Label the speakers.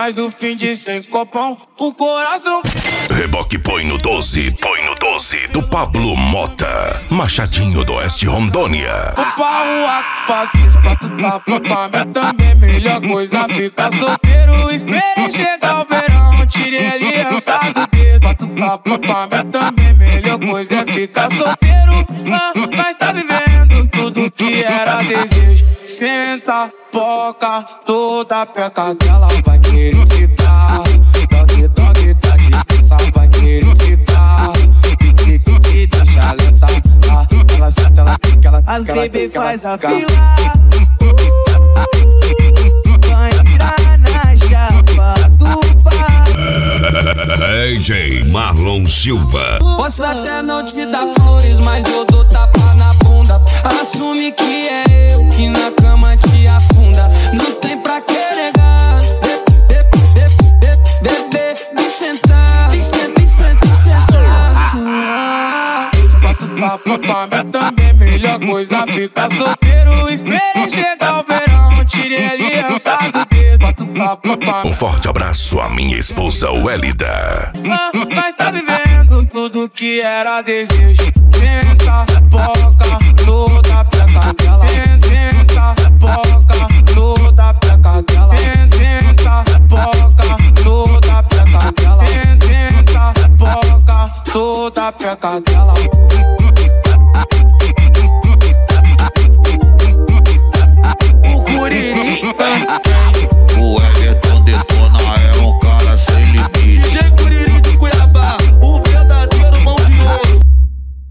Speaker 1: Mas no fim de 100 copão, o coração.
Speaker 2: Reboque põe no 12, do Pablo Mota, Machadinho do Oeste, Rondônia.
Speaker 1: O pau, a passes, pra mim também melhor coisa ficar solteiro. Esperei chegar o verão, tirei a aliança do dedo. Pra mim também melhor coisa é ficar solteiro. Mas tá vivendo tudo que era desejo. Senta, foca, toda peca dela vai querer ficar. Dog, dog, tá de pensar, vai querer ficar. Piti, deixa lenta. Ela senta, ela fica, ela
Speaker 3: as baby faz a fila.
Speaker 1: Vai entrar na chapa do pai.
Speaker 2: DJ Marlon Silva.
Speaker 4: Posso até não te dar flores, mas eu dou tapa na bunda. Assume que é eu que na cama te afunda. Não tem pra que negar. Bebê, me sentar. Me sentar.
Speaker 1: Pra mim também melhor coisa ficar solteiro. Esperei chegar o verão, tirei a aliança do dedo.
Speaker 2: Um forte abraço à minha esposa Wélida.
Speaker 1: Mas tá vivendo tudo que era desejo. Tenta, foca, toda peca dela. Tenta, foca, toda peca dela. Tenta, foca, toda peca dela. Tenta, foca, toda peca dela.